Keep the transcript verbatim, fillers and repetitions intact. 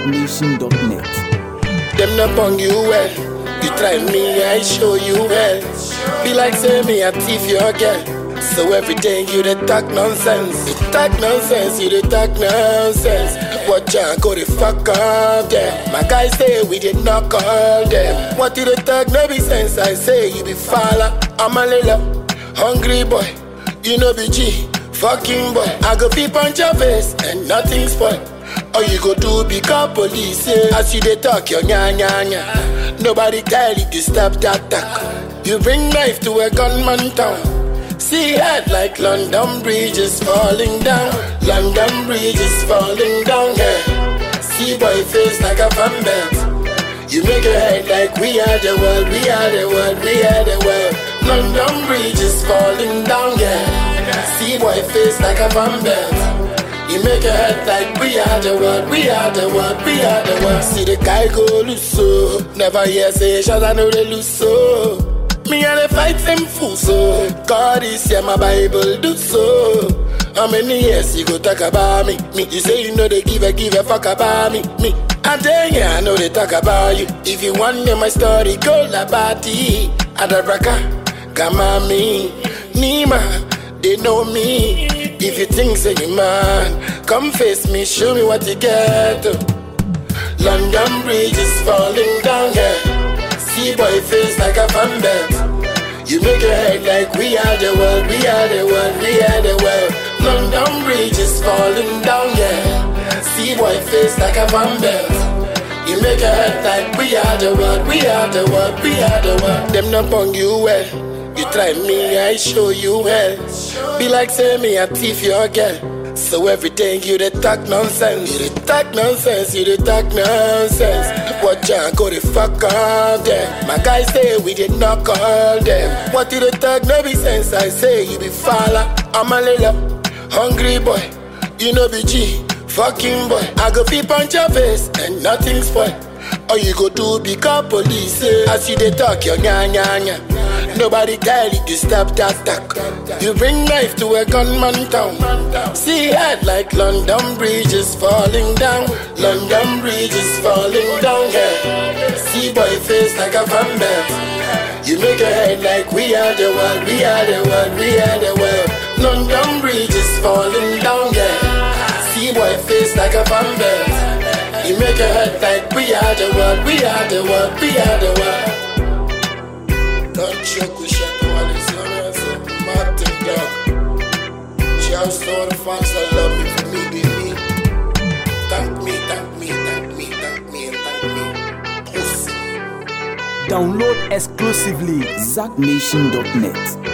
Zack Nation dot net. Them not bang you well. You try me, I show you well. Be like say me, I thief your girl. So every day you dey talk nonsense. You talk nonsense, you dey talk nonsense. Watch out, go the fuck up there. My guys say we did not call them. What you dey talk no be sense? I say you be falla. I'm a little hungry boy. You know be G, fucking boy. I go peep on your face and nothing spoil. All you go do be call police, yeah. As you dey talk your nya nya nya. Nobody tell you to stop that talk. You bring knife to a gunman town. See head like London Bridge is falling down. London Bridge is falling down, yeah. See boy face like a fan belt. You make your head like we are the world, we are the world, we are the world. London Bridge is falling down, yeah. See boy face like a fan belt. You make your head like we are the world, we are the world, we are the world. See the guy go loose so. Never hear say shots, I know they lose so. Me and the fight them fool so. God is here, my Bible do so. How many years you go talk about me? Me, you say you know they give a give a fuck about me. Me, I tell you I know they talk about you. If you want to know my story, go la bati. Adabraka, Gamami, Nima, they know me. If you think say you man, come face me, show me what you get. London Bridge is falling down, yeah. See boy face like a fan belt. You make your head like we are the world, we are the world, we are the world. London Bridge is falling down, yeah. See boy face like a fan belt. You make your head like we are the world, we are the world, we are the world. Them not bang you well. You try me, I show you well. Be like say me, I thief your girl. So every day you dey talk nonsense. You dey talk nonsense, you dey talk nonsense. Watch out, go the fuck up there. My guys say we did not call them. What you dey talk no be sense? I say you be falla. I'm a little hungry boy. You know be G, fucking boy. I go peep on your face and nothing spoil. All you go do be call police, yeah. As you dey talk your nya nya nya. Nobody tell you to stop that talk. You bring knife to a gunman town. See head like London Bridge is falling down. London Bridge is falling down, yeah. See boy face like a fan belt. You make your head like we are the world, we are the world, we are the world. London Bridge is falling down, yeah. See boy face like a fan belt. You make your head like we are the world, we are the world, we are the world. Don't choke with Shadow Alice, Martin Dog. Shouts to all the fans that love me for me being me. Thank me, thank me, thank me, thank me, and thank me. Pussy. Download exclusively Zack Nation dot net.